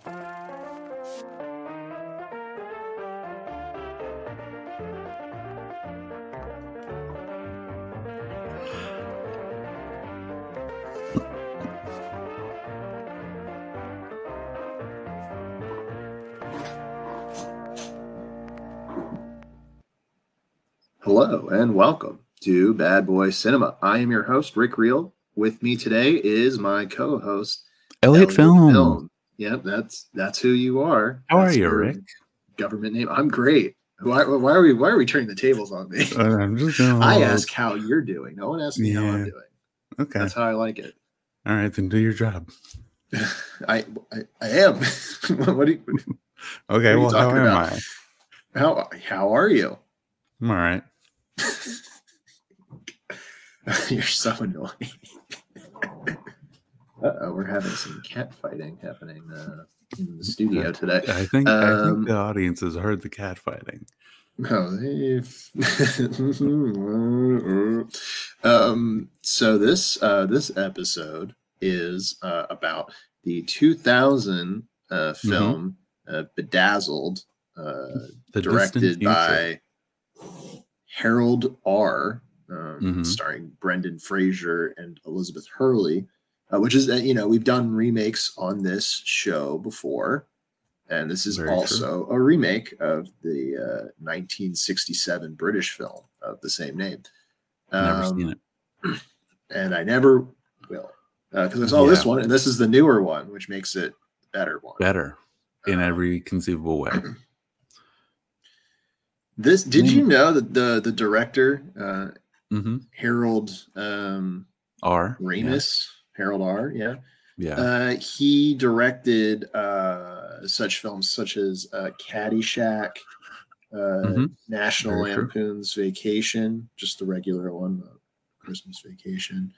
Hello and welcome to Bad Boy Cinema. I am your host, Rick Reel. With me today is my co-host, Elliot Film. Yep, that's who you are. How are you, Rick? Government name. I'm great. Why are we turning the tables on me? I'm just going. I ask how you're doing. No one asks me how I'm doing. Okay, that's how I like it. All right, then do your job. I am. What are you? Okay, well, how am I? How are you? I'm all right. You're so annoying. We're having some cat fighting happening in the studio today. I think the audience has heard the cat fighting. No, so this episode is about the 2000 film Bedazzled, directed by Harold R. Starring Brendan Fraser and Elizabeth Hurley, which is, we've done remakes on this show before, and this is also a remake of the 1967 British film of the same name. Never seen it. And I never will, because I saw this one, and this is the newer one, which makes it better in every conceivable way. Did you know that the director, Harold R. Ramis, Harold R. Yeah. He directed such films such as Caddyshack, National Lampoon's Vacation, just the regular one, Christmas Vacation,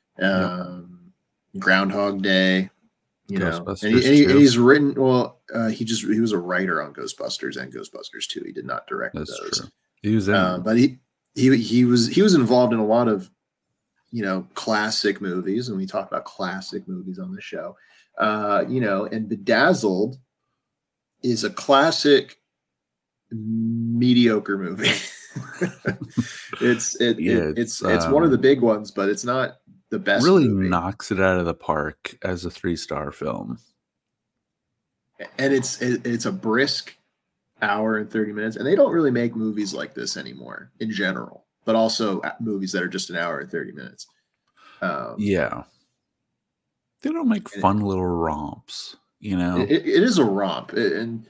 Groundhog Day. And he's written. Well, he was a writer on Ghostbusters and Ghostbusters 2. He did not direct those. True. He was in, but he was involved in a lot of classic movies, and we talk about classic movies on the show. And Bedazzled is a classic mediocre movie. It's one of the big ones, but it's not the best. Really movie. Knocks it out of the park as a 3-star film. And it's a brisk hour and 30 minutes, and they don't really make movies like this anymore in general, but also movies that are just an hour and 30 minutes. They don't make fun little romps, It is a romp, and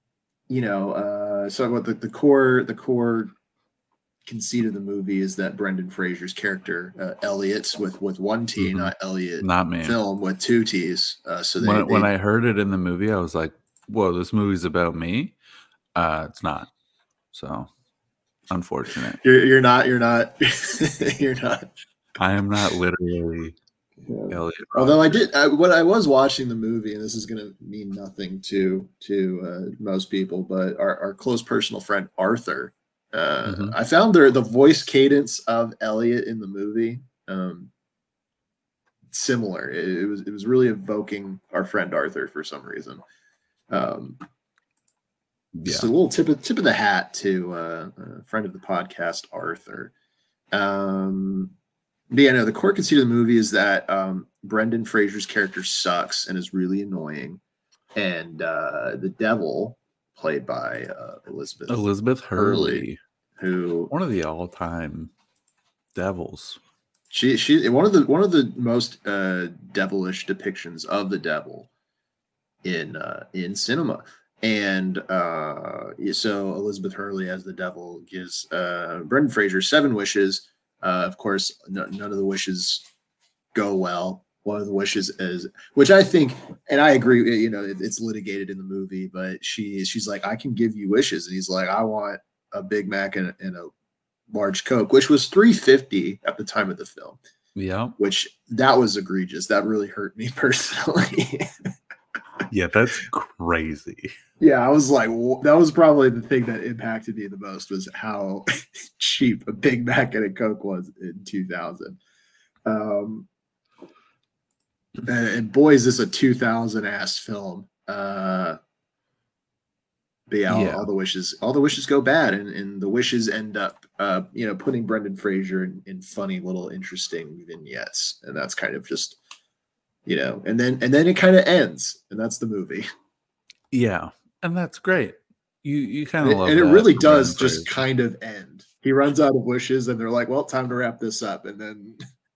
so what the core conceit of the movie is that Brendan Fraser's character, Elliot with one T, not Elliot, not me, film with two T's. So when I heard it in the movie, I was like, "Whoa, this movie's about me." It's not. So unfortunate. You're not. I am not literally Elliot. Although when I was watching the movie, and this is going to mean nothing to most people, but our close personal friend Arthur, I found the voice cadence of Elliot in the movie similar. It was really evoking our friend Arthur for some reason. Just a little tip of the hat to a friend of the podcast, Arthur. The core conceit of the movie is that Brendan Fraser's character sucks and is really annoying, and the devil, played by Elizabeth Hurley, who one of the all-time devils. She one of the most devilish depictions of the devil in cinema. And so Elizabeth Hurley as the devil gives Brendan Fraser 7 wishes. Of course, none of the wishes go well. One of the wishes is, which I think, and I agree, it's litigated in the movie, but she's like, I can give you wishes. And he's like, I want a Big Mac and a large Coke, which was $3.50 at the time of the film. Yeah. Which that was egregious. That really hurt me personally. Yeah, that's crazy. Yeah, I was like, that was probably the thing that impacted me the most, was how cheap a Big Mac and a Coke was in 2000. And boy, is this a 2000 ass film. But yeah, Yeah. all the wishes go bad, and the wishes end up, putting Brendan Fraser in funny little interesting vignettes, and that's kind of just, and then it kind of ends, and that's the movie. Yeah. And that's great. You kind And of it, love and it that really for Brendan does just Fraser. kind of end. He runs out of wishes, and they're like, "Well, time to wrap this up," and then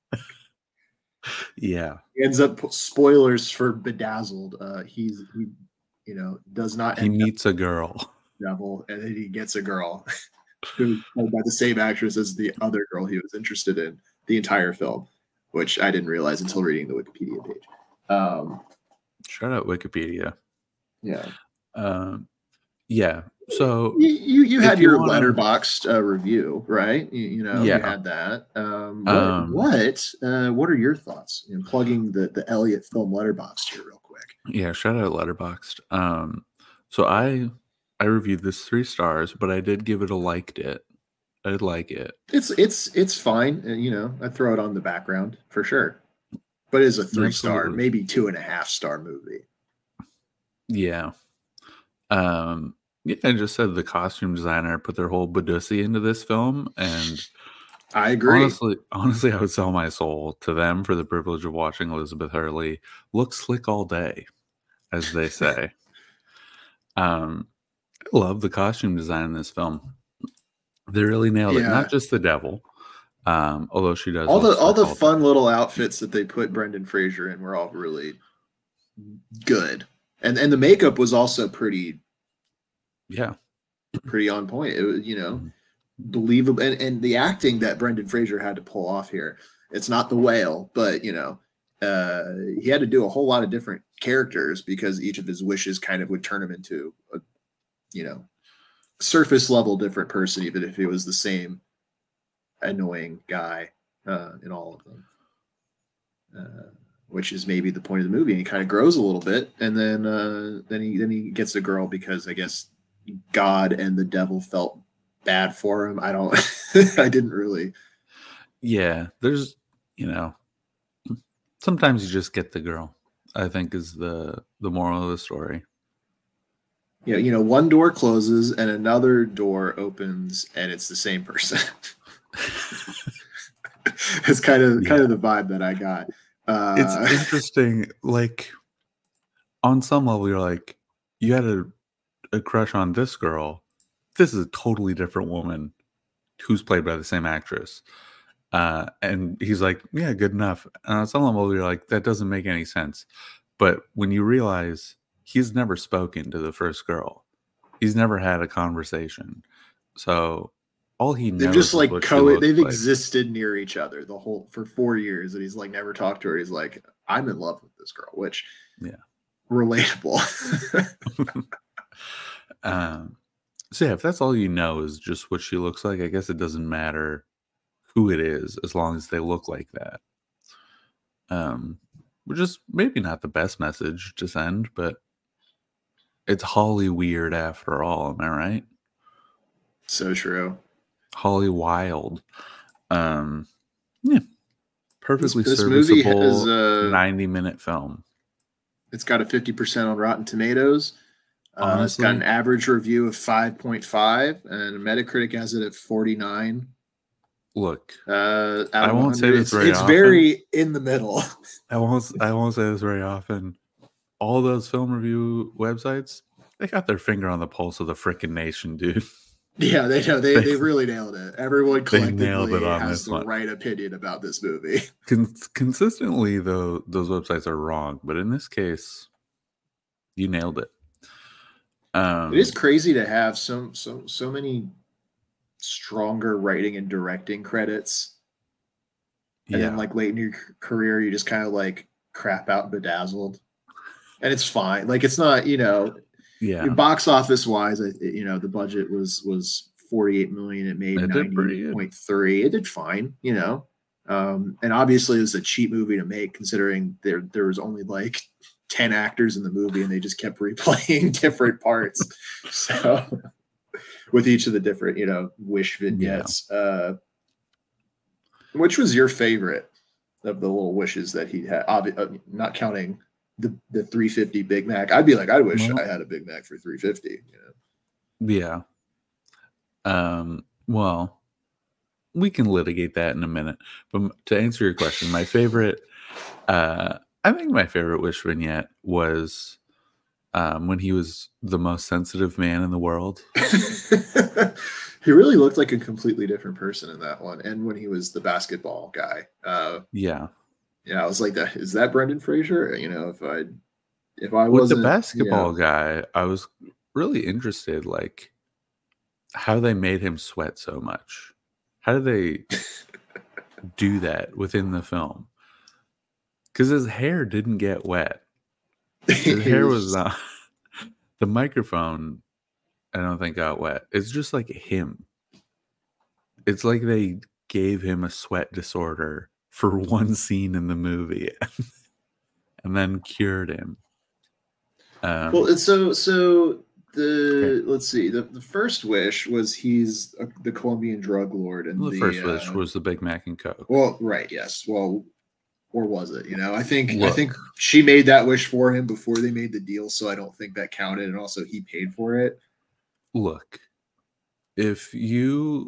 Yeah. he ends up, spoilers for Bedazzled. He does not He end up meets a girl. devil, and then he gets a girl who's played by the same actress as the other girl he was interested in the entire film, which I didn't realize until reading the Wikipedia page. Shout out Wikipedia. Yeah. Yeah. So You if had you your want to, Letterboxd review, right? You yeah. had that. What are your thoughts? Plugging the Elliott Film Letterboxd here real quick. Yeah, shout out Letterboxd. So I reviewed this 3 stars, but I did give it a liked it. I'd like it. It's fine. I throw it on the background for sure. But it is a 3-star, Absolutely. maybe 2.5-star movie. Yeah. Yeah, I just said the costume designer put their whole Badussi into this film, and I agree. honestly, I would sell my soul to them for the privilege of watching Elizabeth Hurley look slick all day, as they say. I love the costume design in this film. They really nailed it. Not just the devil, although she does all look the slick fun little outfits that they put Brendan Fraser in were all really good, and the makeup was also pretty on point. It was believable, and the acting that Brendan Fraser had to pull off here. It's not The Whale, but he had to do a whole lot of different characters because each of his wishes kind of would turn him into a surface level different person, even if he was the same annoying guy in all of them. Which is maybe the point of the movie. And he kind of grows a little bit, and then he gets a girl because I guess God and the devil felt bad for him. I don't. I didn't really. Yeah, there's sometimes you just get the girl, I think, is the moral of the story. Yeah, one door closes and another door opens, and it's the same person. It's kind of the vibe that I got. It's interesting. Like, on some level, you're like, you had a crush on this girl. This is a totally different woman who's played by the same actress. And he's like, yeah, good enough. And on some level, you're like, that doesn't make any sense. But when you realize he's never spoken to the first girl, he's never had a conversation. So all he knows they've just is what she looks they've like. existed near each other for 4 years, and he's like never talked to her. He's like, I'm in love with this girl, which relatable. So yeah, if that's all you know is just what she looks like, I guess it doesn't matter who it is as long as they look like that. Which is maybe not the best message to send, but it's Holly weird after all. Am I right? So true. Holly wild. Yeah. Perfectly this serviceable movie has 90-minute film. It's got a 50% on Rotten Tomatoes. It's got an average review of 5.5, and Metacritic has it at 49. Look, I won't say this very often. It's very in the middle. I won't say this very often. All those film review websites, they got their finger on the pulse of the frickin' nation, dude. Yeah, they know. They really nailed it. Everyone collectively has the one. right opinion about this movie. Consistently, though, those websites are wrong, but in this case, you nailed it. It is crazy to have so many stronger writing and directing credits, and then like late in your career, you just kind of like crap out Bedazzled, and it's fine. Like it's not, box office wise, the budget was 48 million. It made 90.3. It did fine, and obviously it was a cheap movie to make considering there was only like 10 actors in the movie and they just kept replaying different parts. So with each of the different, wish vignettes. Which was your favorite of the little wishes that he had? Not counting the 350 Big Mac. I'd be like, I wish Well, I had a Big Mac for 350. yeah. Well, we can litigate that in a minute. But to answer your question, my favorite, I think my favorite Wish vignette was when he was the most sensitive man in the world. He really looked like a completely different person in that one. And when he was the basketball guy, Yeah. I was like, is that Brendan Fraser? If I With the wasn't, basketball guy, I was really interested, like, how they made him sweat so much. How did they do that within the film? Because his hair didn't get wet. His hair was not. The microphone, I don't think got wet. It's just like him. It's like they gave him a sweat disorder for one scene in the movie and then cured him. Well, it's so let's see. The first wish was he's the Colombian drug lord, and the first wish was the Big Mac and Coke. Well, right, yes. Well, or was it? I think Look, she made that wish for him before they made the deal, so I don't think that counted. And also, he paid for it. Look, if you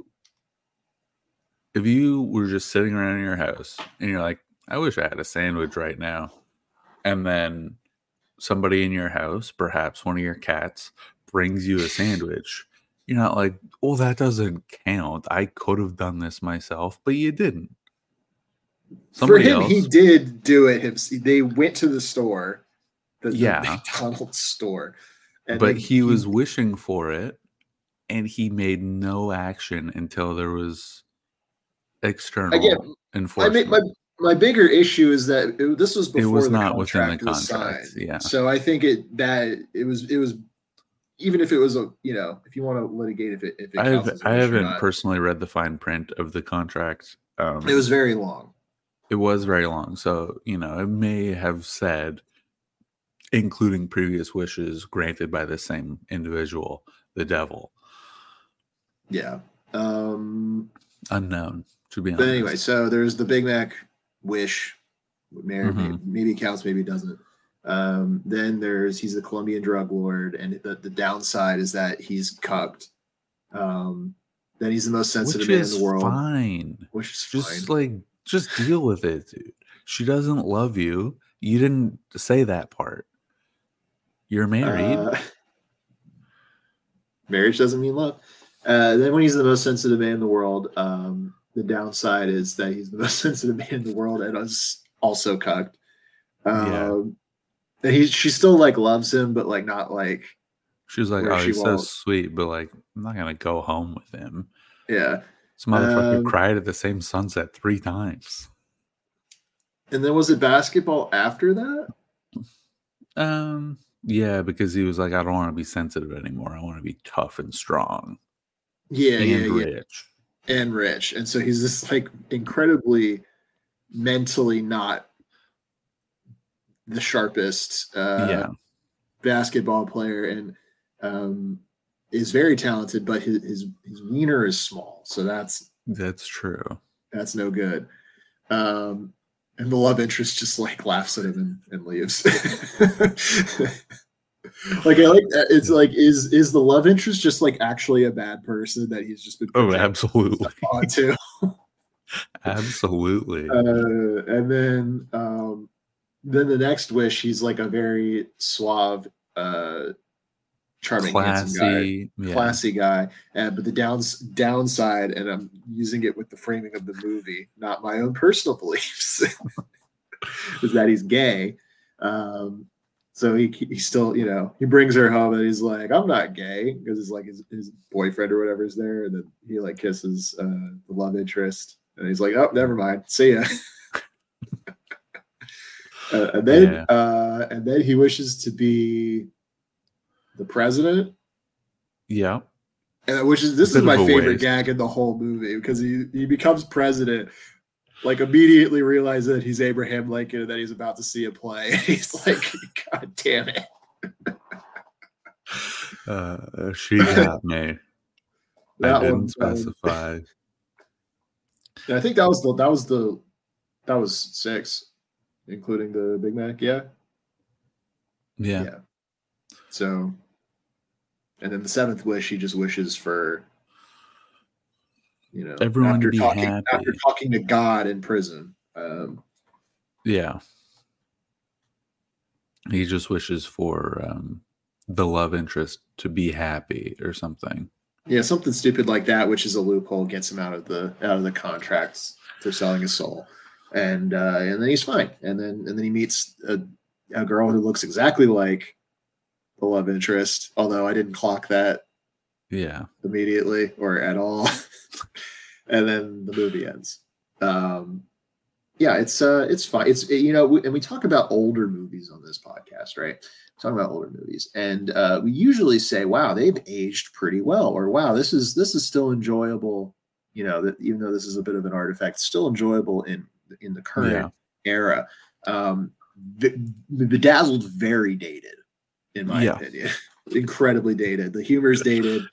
were just sitting around in your house and you're like, I wish I had a sandwich right now, and then somebody in your house, perhaps one of your cats, brings you a sandwich, you're not like, oh, that doesn't count. I could have done this myself, but you didn't. For him, he did do it. They went to the store, the McDonald's store, but he was wishing for it, and he made no action until there was external enforcement. My bigger issue is that this was before it was the not within the contract contract. Yeah. So I think it was even if it was if you want to litigate if it counts I haven't personally read the fine print of the contract. It was very long. It was very long. So, it may have said, including previous wishes granted by the same individual, the devil. Yeah. Unknown, to be honest. But anyway, so there's the Big Mac wish. Maybe it counts, maybe it doesn't. Then he's the Colombian drug lord, and the downside is that he's cucked. Then he's the most sensitive man in the world. Which is fine. Just deal with it, dude. She doesn't love you. You didn't say that part. You're married. Marriage doesn't mean love. Then when he's the most sensitive man in the world, the downside is that he's the most sensitive man in the world and is also cucked. And she still loves him, but not like. She was like, "Oh, he's so sweet," but I'm not gonna go home with him. Yeah. This motherfucker cried at the same sunset 3 times. And then was it basketball after that? Yeah, because he was like, I don't want to be sensitive anymore. I want to be tough and strong. Yeah, rich. And rich. And so he's this incredibly mentally not the sharpest basketball player, and is very talented, but his wiener is small. So that's true. That's no good. And the love interest just laughs at him and leaves. I like that. It's is the love interest just actually a bad person that he's just been absolutely onto? Absolutely. And then the next wish, he's a very suave, charming, handsome guy, classy guy. But the downside, and I'm using it with the framing of the movie, not my own personal beliefs, is that he's gay. So he still, he brings her home and he's like, I'm not gay, because it's his boyfriend or whatever is there, and then he kisses the love interest, and he's like, oh, never mind, see ya. And then he wishes to be the president. Yeah. And this is my favorite gag in the whole movie, because he becomes president, immediately realizes that he's Abraham Lincoln and that he's about to see a play. And he's like, God damn it. She got me. I didn't specify. I think that was 6, including the Big Mac. Yeah. Yeah. Yeah. So, and then the seventh wish, he just wishes for, Everyone to be after happy. talking to God in prison. Yeah. He just wishes for the love interest to be happy or something. Yeah, something stupid like that, which is a loophole, gets him out of the contracts for selling his soul, and then he's fine. And then he meets a girl who looks exactly like the love interest, although I didn't clock that Yeah. immediately or at all. And then the movie ends. Yeah, it's fine. And we talk about older movies on this podcast, right? Talking about older movies, and we usually say, "Wow, they've aged pretty well," or "Wow, this is still enjoyable." That even though this is a bit of an artifact, still enjoyable in the current era. Um, Bedazzled, very dated, in my opinion, incredibly dated. The humor's dated.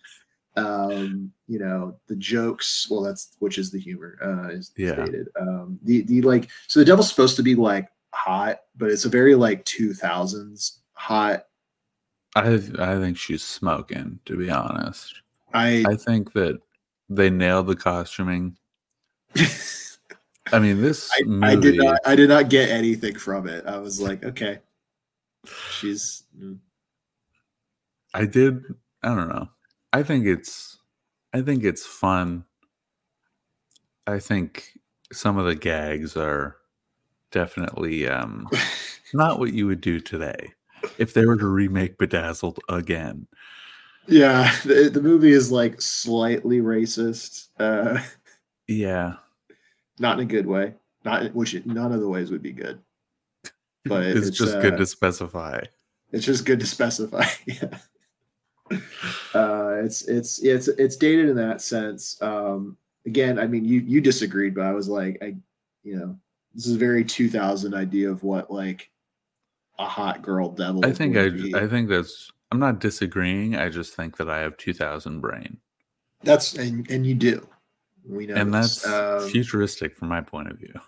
The jokes, well, which is the humor, is dated. The like, so the devil's supposed to be like hot, but it's a very like 2000s hot. I think she's smoking, to be honest. I I think that they nailed the costuming. I mean, this movie. I did not get anything from it. I was like, okay, she's. I don't know. I think it's fun. I think some of the gags are definitely not what you would do today if they were to remake Bedazzled again. Yeah, the movie is like slightly racist. Yeah, not in a good way. None of the ways would be good. But it's just good to specify. It's just good to specify. Yeah. It's dated in that sense. Again, I mean, you disagreed, but I was like, this is a very 2000 idea of what like a hot girl devil. I think that's. I'm not disagreeing. I just think that I have 2000 brain. And you do. We know, and that's futuristic from my point of view.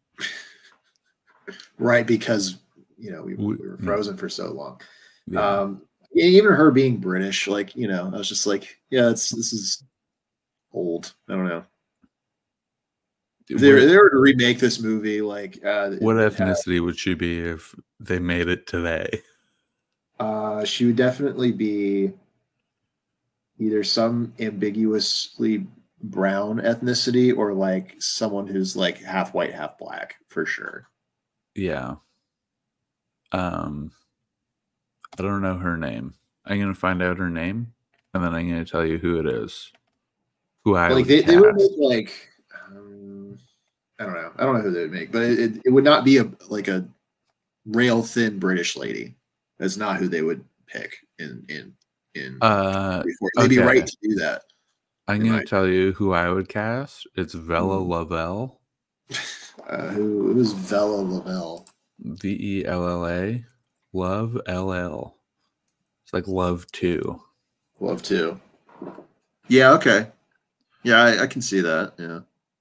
Right, because we were frozen for so long. Yeah. Even her being British, like I was just like, yeah, this is old. I don't know. If they were to remake this movie, like what ethnicity would she be if they made it today? She would definitely be either some ambiguously brown ethnicity or like someone who's like half white, half black, for sure. Yeah. I don't know her name. I'm gonna find out her name, and then I'm gonna tell you who it is. Who I like? They would make like I don't know who they would make, but it would not be a rail thin British lady. That's not who they would pick in. They'd be right to do that. I'm gonna tell you who I would cast. It's Vella Lovell. Who is Vella Lovell? VELLA. Love LL. It's like Love 2. Love 2. Yeah, okay. Yeah, I can see that. Yeah.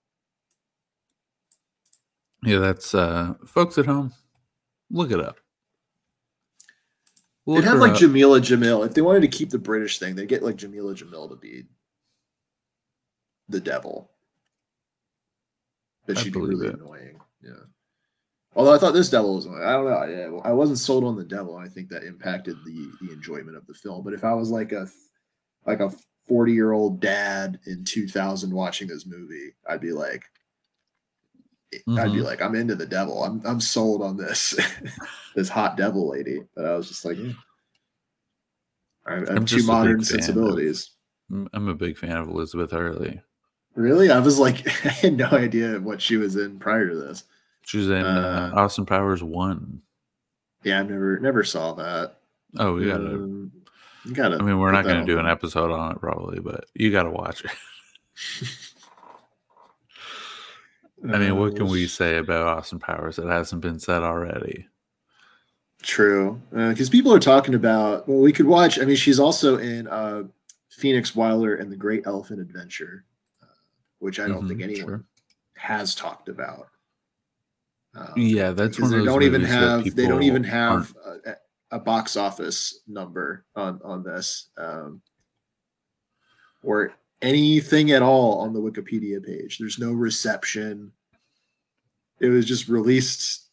Yeah, that's folks at home. Look it up. They'd have like Jamila Jamil. If they wanted to keep the British thing, they'd get like Jamila Jamil to be the devil. But she'd be really annoying. Yeah. Although I thought this devil was annoying. I don't know. Yeah, I wasn't sold on the devil. I think that impacted the enjoyment of the film. But if I was like a 40-year-old dad in 2000 watching this movie, I'd be like, I'm into the devil. I'm sold on this this hot devil lady. But I was just like, I'm too modern sensibilities. I'm a big fan of Elizabeth Hurley. Really? I was like, I had no idea what she was in prior to this. She was in Austin Powers 1. Yeah, I never saw that. Oh, we gotta. I mean, we're not going to do an episode on it probably, but you got to watch it. I mean, what can we say about Austin Powers that hasn't been said already? True, because people are talking about. Well, we could watch. I mean, she's also in Phoenix Wilder and the Great Elephant Adventure, which I don't think anyone has talked about. Yeah, that's one of those they don't even have a box office number on this, or anything at all on the Wikipedia page. There's no reception. It was just released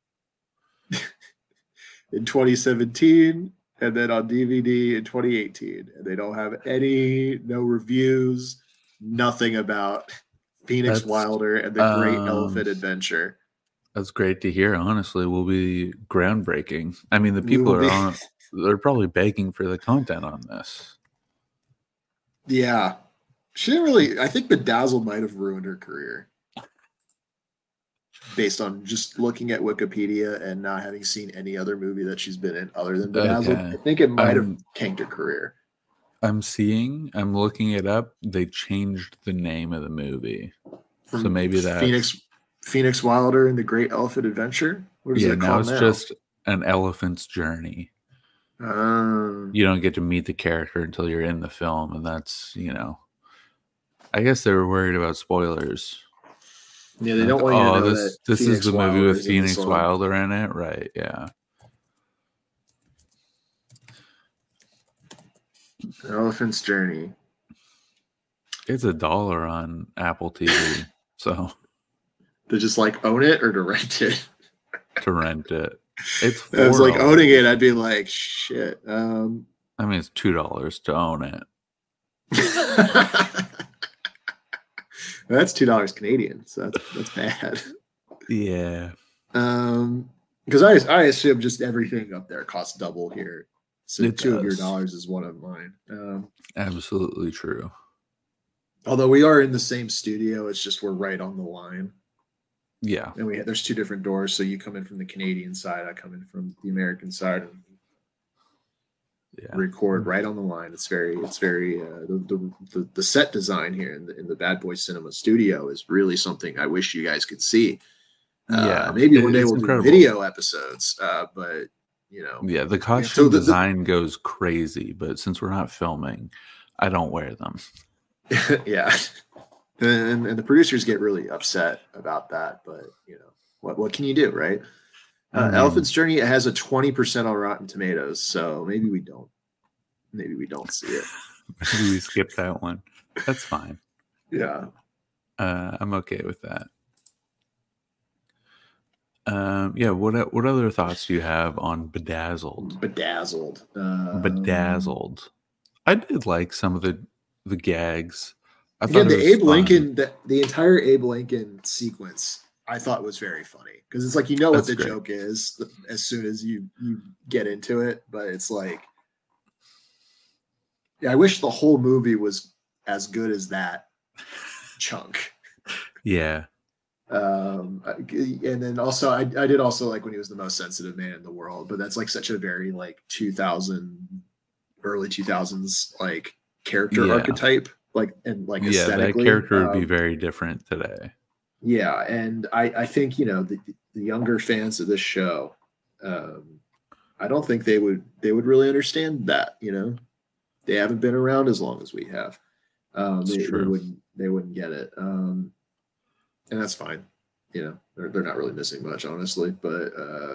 in 2017 and then on DVD in 2018. And they don't have no reviews, nothing about Phoenix Wilder and the Great Elephant Adventure. That's great to hear. Honestly, will be groundbreaking. I mean, the people they're probably begging for the content on this. Yeah. She didn't really, I think Bedazzled might have ruined her career based on just looking at Wikipedia and not having seen any other movie that she's been in other than Bedazzled. Okay. I think it might have tanked her career. I'm looking it up. They changed the name of the movie. So maybe that Phoenix Wilder and the Great Elephant Adventure? What is it called now? It's just An Elephant's Journey. You don't get to meet the character until you're in the film, and that's, I guess they were worried about spoilers. Yeah, they don't want you to know that this is the movie with Phoenix Wilder in it, right? Yeah. An Elephant's Journey. It's $1 on Apple TV, so to just own it or to rent it? To rent it. It's $4. I was owning it, I'd be like, shit. I mean, it's $2 to own it. That's $2 Canadian, so that's bad. Yeah. Because I assume just everything up there costs double here. So $2 of your dollars is one of mine. Absolutely true. Although we are in the same studio, it's just we're right on the line. Yeah. And there's 2 different doors, so you come in from the Canadian side, I come in from the American side, and record right on the line. It's very the set design here in the Bad Boy Cinema studio is really something I wish you guys could see. Maybe one day we'll do video episodes, but the costume design goes crazy, but since we're not filming, I don't wear them. Yeah. And the producers get really upset about that, but what can you do, right? Elephant's Journey has a 20% on Rotten Tomatoes, so maybe we don't see it. Maybe we skip that one. That's fine. Yeah. I'm okay with that. What other thoughts do you have on Bedazzled? Bedazzled. I did like some of the gags. The Abe Lincoln, the entire Abe Lincoln sequence, I thought was very funny because it's what the joke is as soon as you get into it, but it's I wish the whole movie was as good as that chunk. Yeah. And then also I did also like when he was the most sensitive man in the world, but that's such a very early 2000s character archetype. Aesthetically. That character would be very different today. Yeah, and I think the younger fans of this show, I don't think they would really understand that. They haven't been around as long as we have. They wouldn't get it, and that's fine. They're not really missing much, honestly. But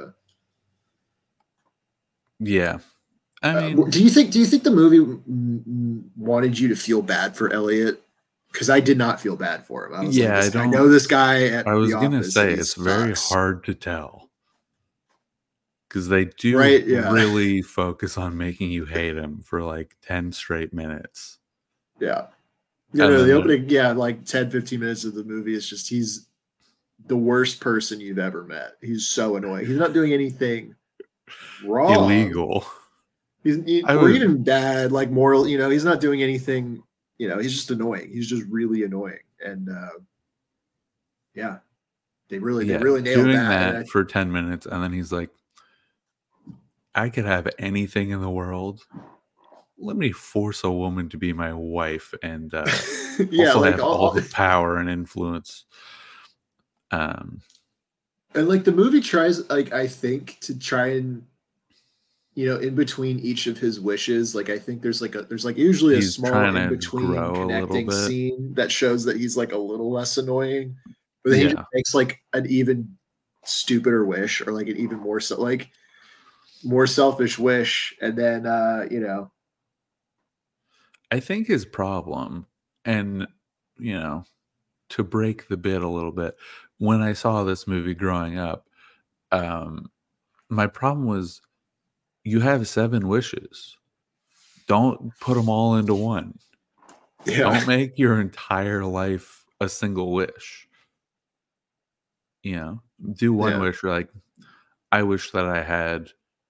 yeah. I mean, do you think the movie wanted you to feel bad for Elliot? Because I did not feel bad for him. I know this guy. I was gonna say it's very hard to tell because they do really focus on making you hate him for 10 straight minutes. Yeah, the opening 10-15 minutes of the movie is just he's the worst person you've ever met. He's so annoying. He's not doing anything wrong, illegal. Or even bad, moral. He's not doing anything. He's just annoying. He's just really annoying, and they really nailed doing that for 10 minutes, and then he's like, "I could have anything in the world. Let me force a woman to be my wife, and also have all the power and influence." And the movie tries, I think, to try and. In between each of his wishes, I think there's usually a small in between connecting scene that shows that he's a little less annoying, but then he makes an even stupider wish or an even more so more selfish wish, and then I think his problem, and you know, to break the bit a little bit, when I saw this movie growing up, um, my problem was you have 7 wishes. Don't put them all into one. yeah, Don't make your entire life a single wish. Do one yeah, wish. Like, I wish that I had,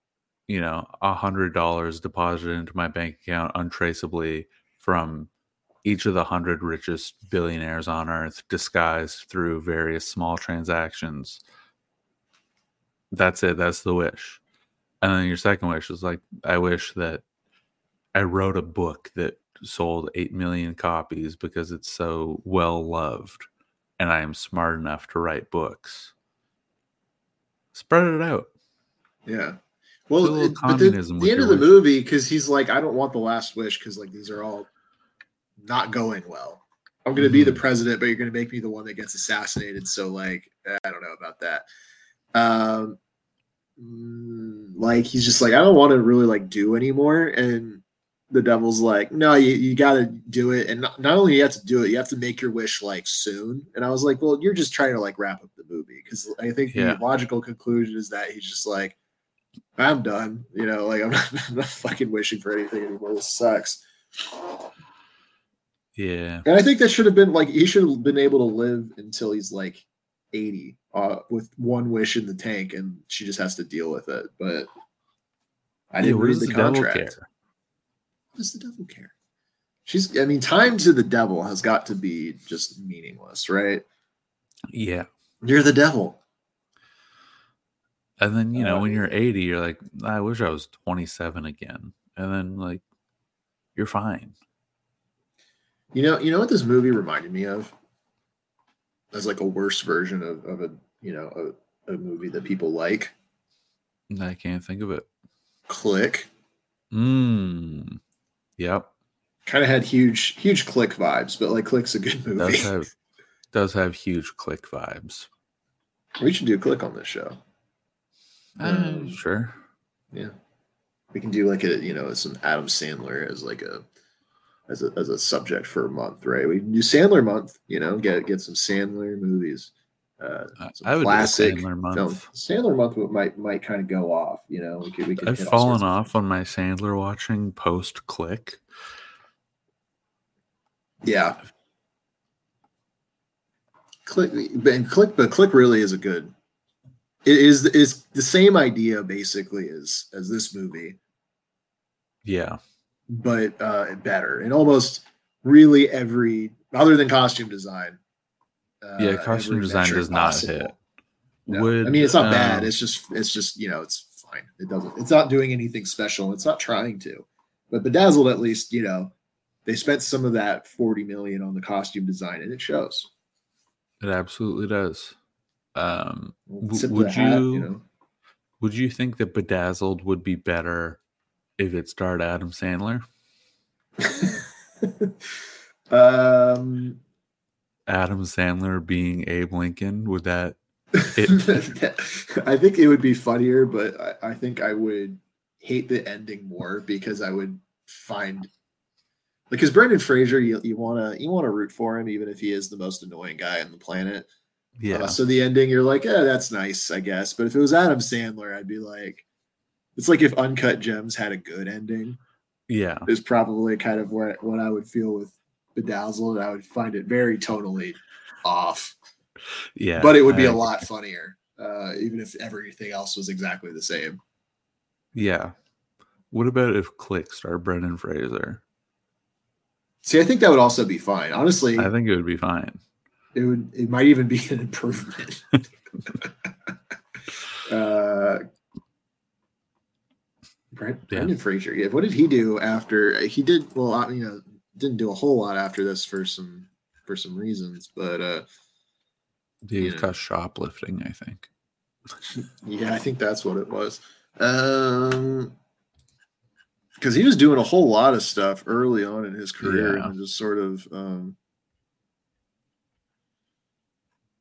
$100 deposited into my bank account untraceably from each of the 100 richest billionaires on earth, disguised through various small transactions. That's it. That's the wish. And then your second wish is like, I wish that I wrote a book that sold 8 million copies because it's so well loved and I am smart enough to write books. Spread it out. yeah. Do a Well, little but communism the with end your of the wishes. movie, because he's like, I don't want the last wish because like these are all not going well. I'm going to be the Mhm. president, but you're going to make me the one that gets assassinated. So like, I don't know about that. Um, like he's just like, I don't want to really like do anymore. And the devil's like, no, you got to do it. And not only you have to do it, you have to make your wish like soon. And I was like, well, you're just trying to like wrap up the movie because I think the Yeah. logical conclusion is that he's just like, I'm done. Like I'm not fucking wishing for anything anymore. This sucks. Yeah. And I think that should have been like he should have been able to live until he's like 80 with one wish in the tank, and she just has to deal with it. But I Yeah. didn't What read does the the devil contract. care? What does the devil care? I mean, time to the devil has got to be just meaningless, right? Yeah. You're the devil. And then, Uh, when you're 80, you're like, I wish I was 27 again. And then, like, you're fine. you know what this movie reminded me of? As like a worse version of a a movie that people like. I can't think of it. Click. Mm. Yep. Kind of had huge Click vibes, but like Click's a good movie. Does have huge Click vibes. We should do Click on this show. Sure. Yeah, we can do like some Adam Sandler as like as a subject for a month, right? We can do Sandler month. Get some Sandler movies, some I would do a classic Sandler film. month. Sandler month might kind of go off. We could I've hit all sorts fallen of off films. on my Sandler watching post Click. Yeah, Click and Click, but Click really is a good. It is the same idea basically as this movie, Yeah. but better and almost really every other than costume design, Yeah, costume every design metric does not hit. possible. No, I mean Would it's not bad. It's just it's fine. It doesn't. It's not doing anything special. It's not trying to. But Bedazzled, at least, they spent some of that 40 million on the costume design, and it shows. it absolutely does. Tip of the Would hat, you think that Bedazzled would be better if it starred Adam Sandler? um, Adam Sandler being Abe Lincoln, would that hit? I think it would be funnier, but I think I would hate the ending more because I would find because Brendan Fraser, you wanna root for him even if he is the most annoying guy on the planet. Yeah. So the ending, you're like, yeah, that's nice, I guess. But if it was Adam Sandler, I'd be like, it's like if Uncut Gems had a good ending. Yeah. Is probably kind of what I would feel with Bedazzled. I would find it very tonally off, Yeah. but it would be a lot funnier, even if everything else was exactly the same. Yeah. What about if Click starred Brendan Fraser? See, I think that would also be fine. Honestly, I think it would be fine. it might even be an improvement. Brendan Fraser. Yeah, what did he do after he did? Well, didn't do a whole lot after this for some reasons, but He was caught shoplifting, I think. Yeah, I think that's what it was. Because he was doing a whole lot of stuff early on in his career, and then just sort of,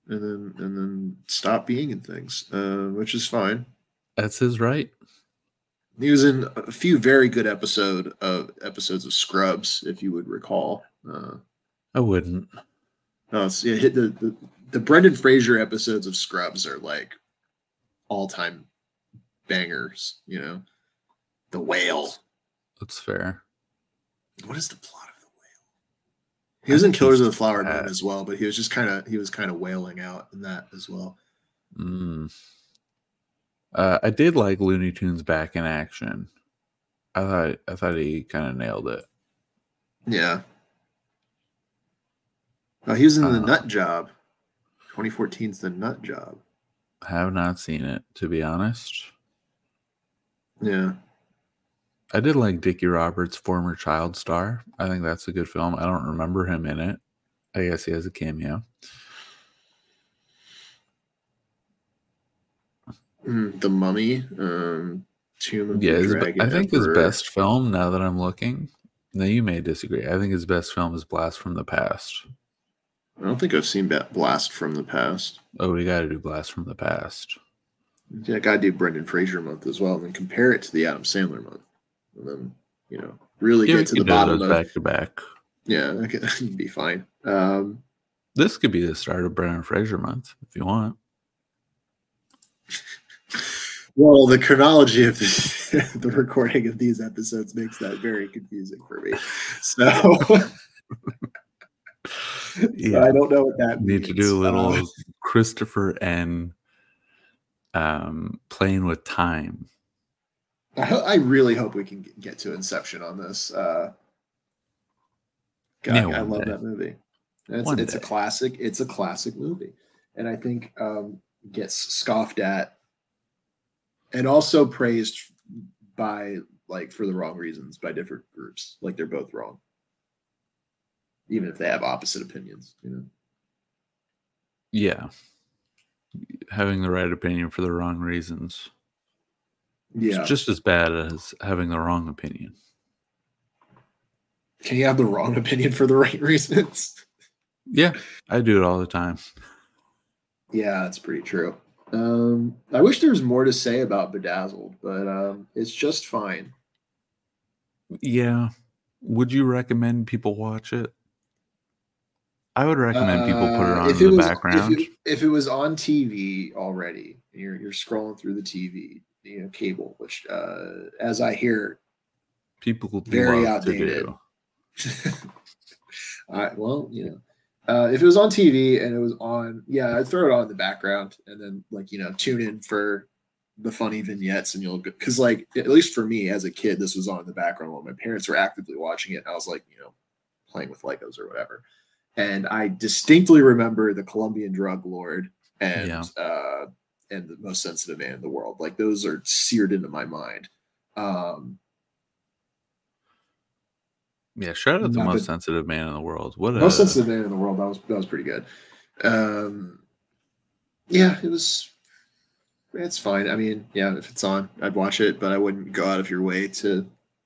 and then stop being in things, which is fine. That's his right. He was in a few very good episodes of Scrubs, if you would recall. I wouldn't. No, it's it hit the Brendan Fraser episodes of Scrubs are like all time bangers. You know, The Whale. That's fair. What is the plot of The Whale? He was in Killers of the Flower bad. Moon as well, but he was kind of wailing out in that as well. I did like Looney Tunes back in action. I thought he kind of nailed it. Yeah. He was in The Nut Job. 2014's The Nut Job. Have not seen it, to be honest. Yeah. I did like Dickie Roberts' Former Child Star. I think that's a good film. I don't remember him in it. I guess he has a cameo. The Mummy, Tomb of Yeah, the Dragon I think Emperor. his best film, now that I'm looking, now you may disagree, I think his best film is Blast from the Past. I don't think I've seen Blast from the Past. Oh, we got to do Blast from the Past. Yeah, gotta do Brendan Fraser month as well, and then compare it to the Adam Sandler month, and then really get to the bottom of back to back. Yeah, that'd be fine. This could be the start of Brendan Fraser month if you want. Well, the chronology of the recording of these episodes makes that very confusing for me. So, yeah, I don't know what that means. Need to do a little Christopher N. Playing with time. I really hope we can get to Inception on this. God, I love that movie. It's a classic. It's a classic movie, and I think gets scoffed at and also praised by for the wrong reasons by different groups. Like they're both wrong, even if they have opposite opinions. Yeah, having the right opinion for the wrong reasons. Yeah, it's just as bad as having the wrong opinion. Can you have the wrong opinion for the right reasons? Yeah, I do it all the time. Yeah, that's pretty true. I wish there was more to say about Bedazzled, but it's just fine. Yeah. Would you recommend people watch it? I would recommend people put it on in the background. If it was on TV already, you're scrolling through the TV, cable, which as I hear, people very outdated. Well, if it was on TV and it was on, I'd throw it on in the background and then tune in for the funny vignettes and because at least for me as a kid, this was on in the background while my parents were actively watching it. And I was playing with Legos or whatever. And I distinctly remember the Colombian drug lord and the most sensitive man in the world. Those are seared into my mind. Yeah, shout out the most sensitive man in the world. Most sensitive man in the world. That was pretty good. Yeah, it's fine. I mean, yeah, if it's on, I'd watch it, but I wouldn't go out of your way to.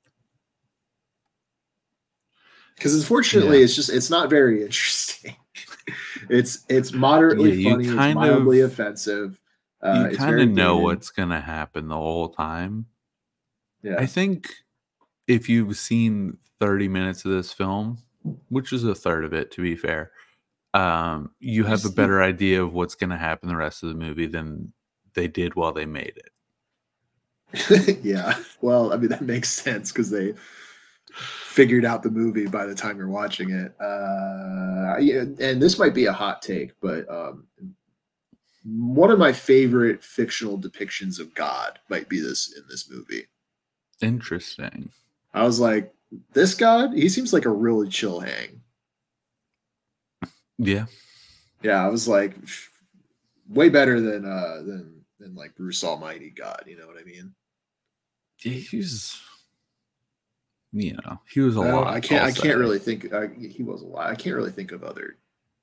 Because unfortunately, it's not very interesting. It's moderately funny. It's mildly offensive. You kind of know what's gonna happen the whole time. Yeah, I think if you've seen 30 minutes of this film, which is a third of it, to be fair, you have a better idea of what's going to happen the rest of the movie than they did while they made it. Yeah, well, I mean that makes sense because they figured out the movie by the time you're watching it. And this might be a hot take, but one of my favorite fictional depictions of God might be in this movie. Interesting. I was like, this God, he seems like a really chill hang. Yeah. Yeah, I was like, way better than like Bruce Almighty God. You know what I mean? He was a lot. I can't really think. He was a lot. I can't really think of other.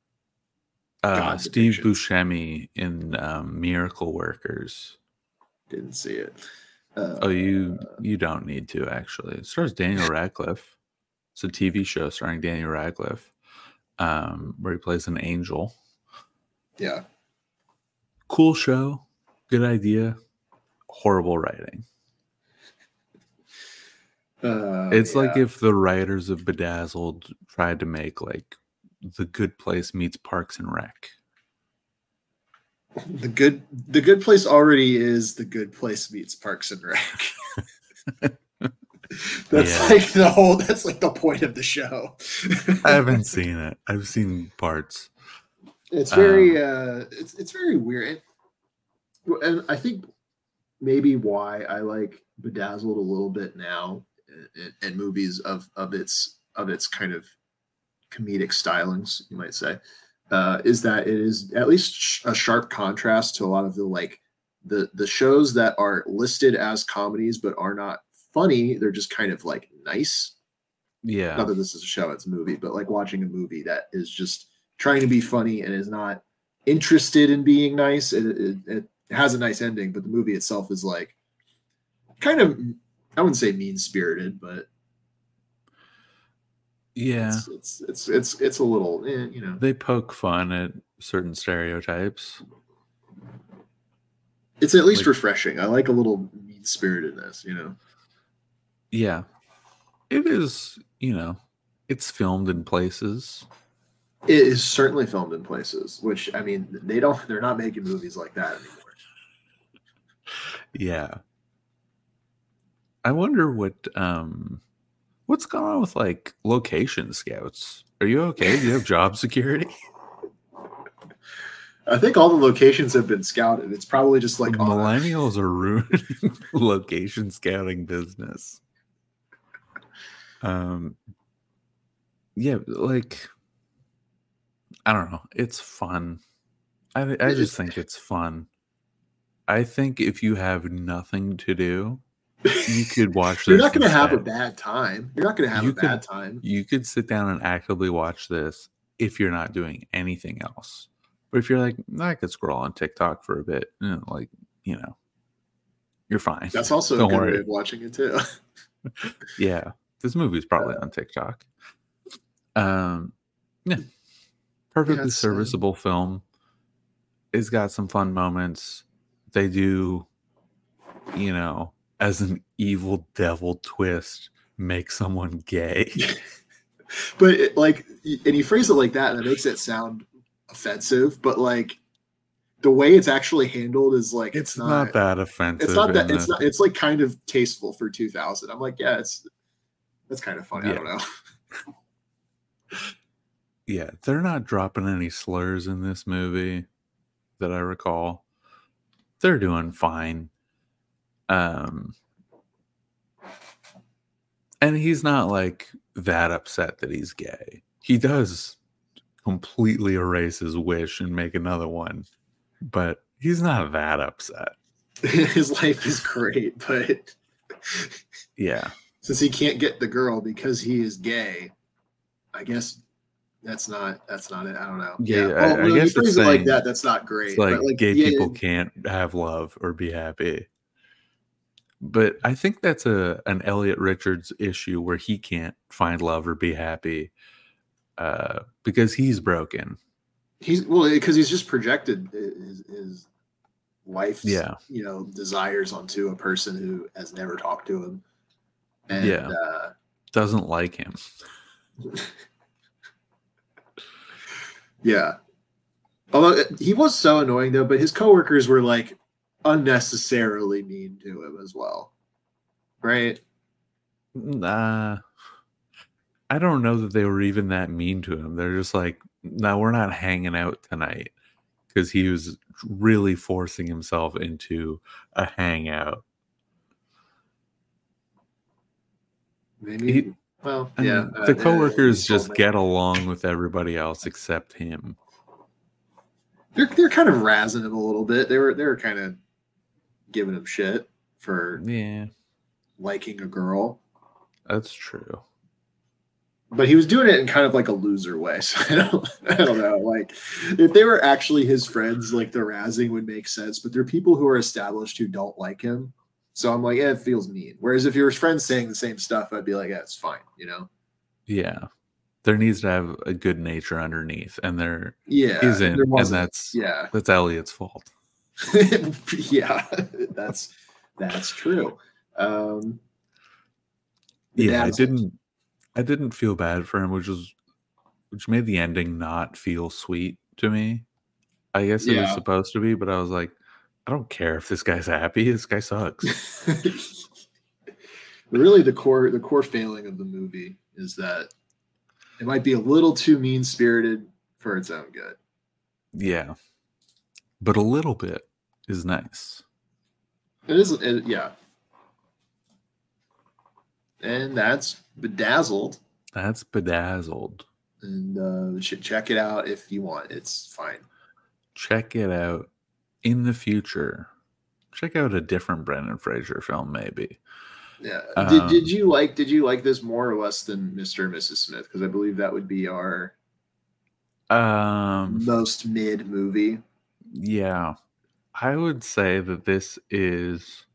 Steve Buscemi in Miracle Workers. Didn't see it. You don't need to, actually. It stars Daniel Radcliffe. It's a TV show starring Daniel Radcliffe, where he plays an angel. Yeah. Cool show. Good idea. Horrible writing. It's like Yeah. if the writers of Bedazzled tried to make like The Good Place meets Parks and Rec. The good place already is The Good Place meets Parks and Rec. Yeah. That's like the point of the show. I haven't seen it. I've seen parts. It's very Um, it's very weird. And I think maybe why I like Bedazzled a little bit now in movies of its kind of comedic stylings, you might say, is that it is at least a sharp contrast to a lot of the like the shows that are listed as comedies but are not funny. They're just kind of like nice. yeah. Not that this is a show, it's a movie, but like watching a movie that is just trying to be funny and is not interested in being nice. It has a nice ending, but the movie itself is like kind of, I wouldn't say mean spirited, but Yeah. it's a little, They poke fun at certain stereotypes. it's at least Like, refreshing. I like a little mean spiritedness, yeah, it is, it's filmed in places. It is certainly filmed in places, which I mean, they're not making movies like that anymore. Yeah. I wonder what's going on with like location scouts. Are you okay? Do you have job security? I think all the locations have been scouted. It's probably just like on a Millennials are ruining location scouting business. Yeah, like I don't know. It's fun. I just think it's fun. I think if you have nothing to do, you could watch You're this not going to have a instead. bad time. You're not going to have a bad time. You could sit down and actively watch this if you're not doing anything else. But if you're like, I could scroll on TikTok for a bit, like, you're fine. That's also a Don't good worry. way of watching it too. Yeah, this movie's probably on TikTok. Yeah, perfectly serviceable film. It's got some fun moments. They do, as an evil devil twist, make someone gay. But and you phrase it like that, and it makes it sound offensive. But like the way it's actually handled is like it's not that offensive. It's not that. It's not. It's like kind of tasteful for 2000. I'm like, yeah, that's kind of funny. Yeah. I don't know. Yeah, they're not dropping any slurs in this movie that I recall. They're doing fine. And he's not like that upset that he's gay. He does completely erase his wish and make another one, but he's not that upset. His life is great, but yeah, since he can't get the girl because he is gay, I guess that's not it. I don't know. Yeah, I guess it's saying, like that. That's not great. It's like, gay people can't have love or be happy. But I think that's an Elliot Richards issue where he can't find love or be happy because he's broken. Because he's just projected his wife's yeah, desires onto a person who has never talked to him and doesn't like him. Yeah. Although he was so annoying though, but his coworkers were like unnecessarily mean to him as well. Right? I don't know that they were even that mean to him. They're just like, no, we're not hanging out tonight, because he was really forcing himself into a hangout. Maybe. The coworkers just get along with everybody else except him. They're kind of razzing him a little bit. They were kind of giving him shit for liking a girl. That's true. But he was doing it in kind of like a loser way. So I don't know. Like if they were actually his friends, like the razzing would make sense. But they're people who are established who don't like him. So I'm like, yeah, it feels mean. Whereas if your friends saying the same stuff, I'd be like, yeah, it's fine, Yeah. There needs to have a good nature underneath, and there isn't, and that's Elliot's fault. Yeah, that's true. Yeah, Bedazzled. I didn't feel bad for him, which made the ending not feel sweet to me. I guess it was Yeah. supposed to be, but I was like, I don't care if this guy's happy. This guy sucks. Really, the core failing of the movie is that it might be a little too mean spirited for its own good. Yeah, but a little bit is nice. It is, yeah, and that's Bedazzled. That's bedazzled. And you should check it out if you want. It's fine. Check it out in the future. Check out a different Brendan Fraser film, maybe. Yeah. Did Um, you like this more or less than Mr. and Mrs. Smith? Because I believe that would be our um, most mid movie. yeah, I would say that this is.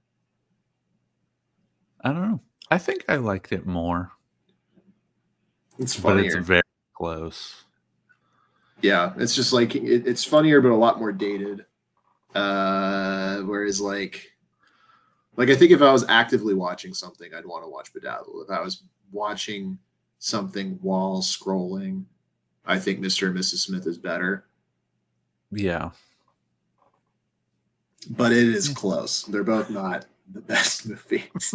I don't know. I think I liked it more, It's but it's funnier. very close. Yeah, it's just like it's funnier, but a lot more dated. Whereas like I think if I was actively watching something, I'd want to watch Bedazzled. If I was watching something while scrolling, I think Mr. and Mrs. Smith is better. Yeah. But it is Yeah. close. They're both not the best movies.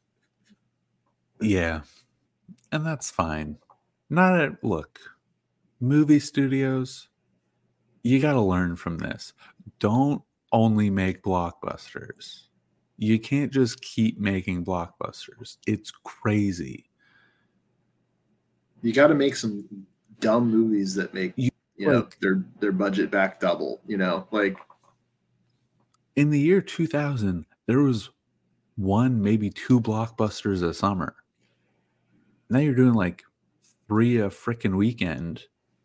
Yeah. And that's fine. Not a look. Movie studios, you got to learn from this. Don't only make blockbusters. You can't just keep making blockbusters. It's crazy. You got to make some dumb movies that make You know like their budget back double. Like in the year 2000, there was one, maybe two blockbusters a summer. Now you're doing like 3 a freaking weekend.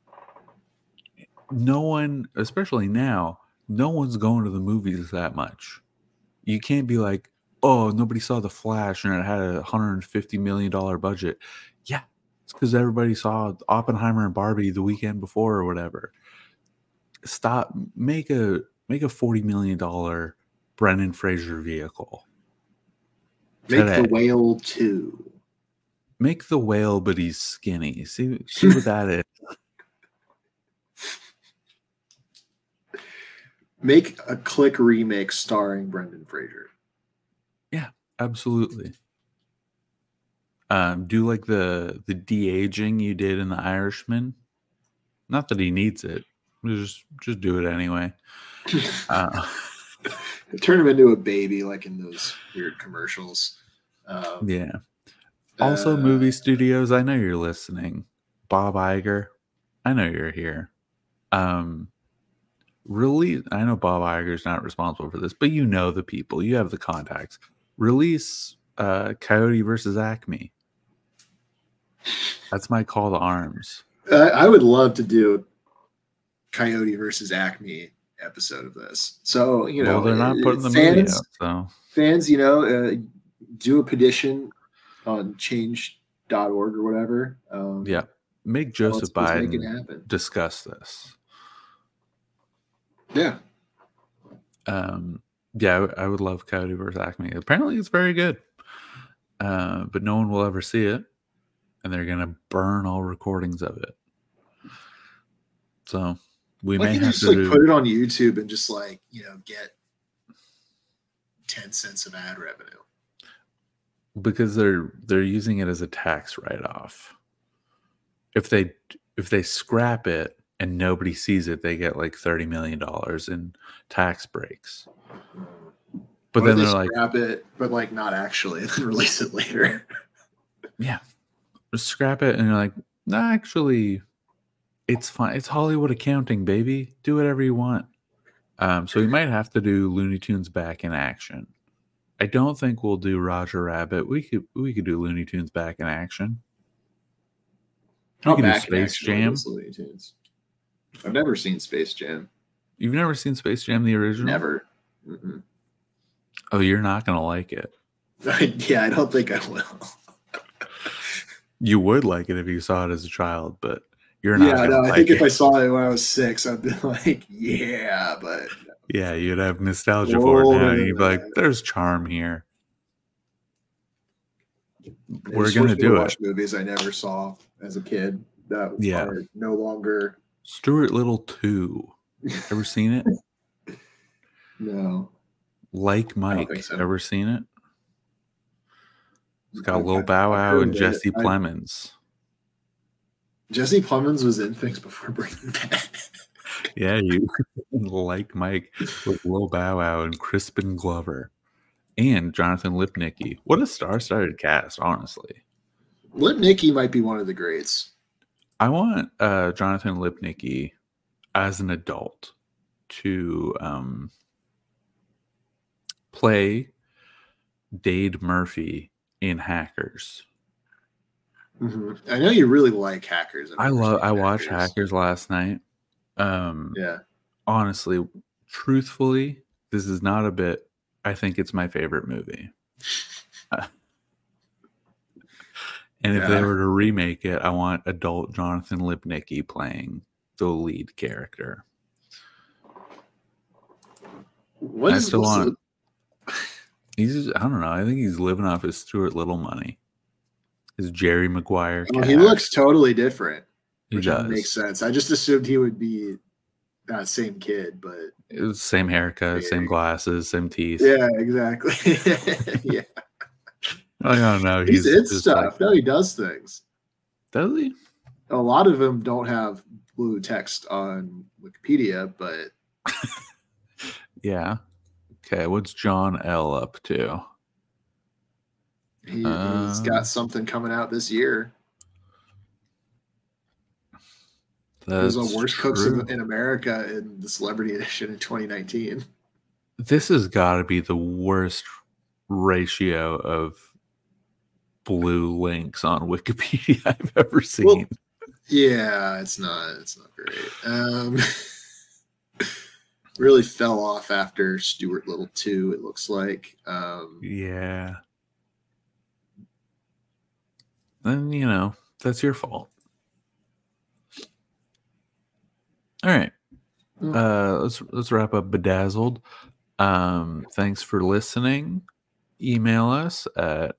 No one, especially now, no one's going to the movies that much. You can't be like, oh, nobody saw The Flash and it had a $150 million budget. Yeah, it's because everybody saw Oppenheimer and Barbie the weekend before or whatever. Stop, make a $40 million Brendan Fraser vehicle make The today. Whale 2. Make The Whale, but he's skinny. See what that is. Make a Click remake starring Brendan Fraser. Yeah, absolutely. Do like the de-aging you did in The Irishman. Not that he needs it. Just do it anyway. Turn him into a baby like in those weird commercials. Yeah. Also, movie studios, I know you're listening. Bob Iger, I know you're here. Really, I know Bob Iger's not responsible for this, but you know the people. You have the contacts. Release Coyote versus Acme. That's my call to arms. I would love to do Coyote versus Acme episode of this. So, Well, they're not putting the movie out, so fans, do a petition on change.org or whatever. Yeah. Make Joseph Biden make it happen. discuss this. Yeah. Yeah, I would love Coyote versus Acme. Apparently it's very good. But no one will ever see it. And they're going to burn all recordings of it. So we may have to put it on YouTube and just get 10 cents of ad revenue. Because they're using it as a tax write-off. If they scrap it and nobody sees it, they get like $30 million in tax breaks. But then they're like, scrap it, but not actually, and then release it later. Yeah. Just scrap it, and you're like, no, actually, it's fine. It's Hollywood accounting, baby. Do whatever you want. So we might have to do Looney Tunes back in action. I don't think we'll do Roger Rabbit. We could do Looney Tunes back in action. We could do Space Jam. Looney Tunes. I've never seen Space Jam. You've never seen Space Jam, the original? Never. Mm-mm. Oh, you're not going to like it. Yeah, I don't think I will. You would like it if you saw it as a child, but you're not. Yeah, no, I think if I saw it when I was 6, I'd be like, yeah, but. Yeah, you'd have nostalgia for it now. And you'd be like, there's charm here. We're gonna do it. Movies I never saw as a kid that Yeah. are no longer. Stuart Little 2. Ever seen it? No. Like I don't Mike. think so. Ever seen it? It's got Lil Bow Wow and Jesse Plemons. Jesse Plemons was in things before Breaking Bad. Yeah, you Like Mike with Lil Bow Wow and Crispin Glover and Jonathan Lipnicki. What a star-studded cast, honestly. Lipnicki might be one of the greats. I want Jonathan Lipnicki as an adult to play Dade Murphy in Hackers. Mm-hmm. I know you really like Hackers. I watched Hackers last night. Yeah. Honestly, truthfully, this is not a bit. I think it's my favorite movie. And if they were to remake it, I want adult Jonathan Lipnicki playing the lead character. I don't know. I think he's living off his Stuart Little money. His Jerry Maguire. Well, he looks totally different, which does. Makes sense. I just assumed he would be that same kid, but it was same haircut, same glasses, same teeth. Yeah, exactly. Yeah. I don't know. He's in stuff. No, he does things. Does he? A lot of them don't have blue text on Wikipedia, but yeah. Okay, what's John L. up to? He's got something coming out this year. There's a Worst Cooks in America in the Celebrity Edition in 2019. This has got to be the worst ratio of blue links on Wikipedia I've ever seen. Well, yeah, it's not great. Really fell off after Stuart Little 2, it looks like. Yeah. Then, that's your fault. All right. Let's wrap up Bedazzled. Thanks for listening. Email us at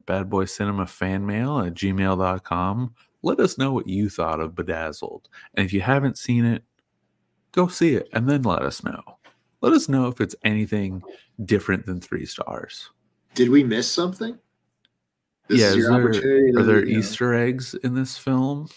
badboycinemafanmail@gmail.com. Let us know what you thought of Bedazzled. And if you haven't seen it, go see it and then let us know. Let us know if it's anything different than 3 stars. Did we miss something? Are there Easter eggs in this film?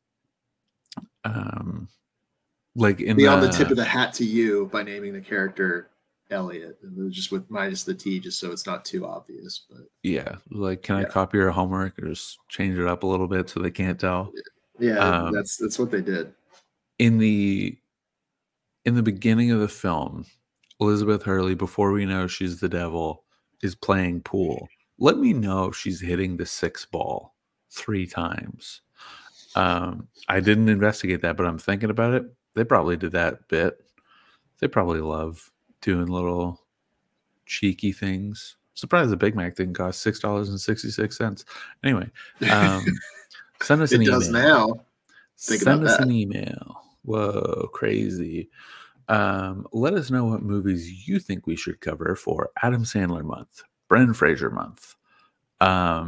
Like beyond the tip of the hat to you by naming the character Elliot, just with minus the T, just so it's not too obvious. But yeah, like, can I copy your homework or just change it up a little bit so they can't tell? Yeah, that's what they did. In the beginning of the film, Elizabeth Hurley, before we know she's the devil, is playing pool. Let me know if she's hitting the 6 ball 3 times. I didn't investigate that, but I'm thinking about it. They probably did that bit. They probably love doing little cheeky things. Surprised the Big Mac didn't cost $6.66. Anyway, send us an email. It does now. Send us an email. Whoa, crazy. Let us know what movies you think we should cover for Adam Sandler month, Brendan Fraser month. I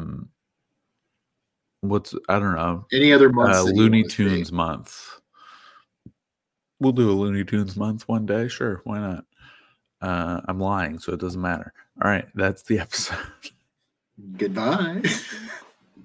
don't know. Any other months? Looney Tunes month. We'll do a Looney Tunes month one day. Sure, why not? I'm lying, so it doesn't matter. All right, that's the episode. Goodbye.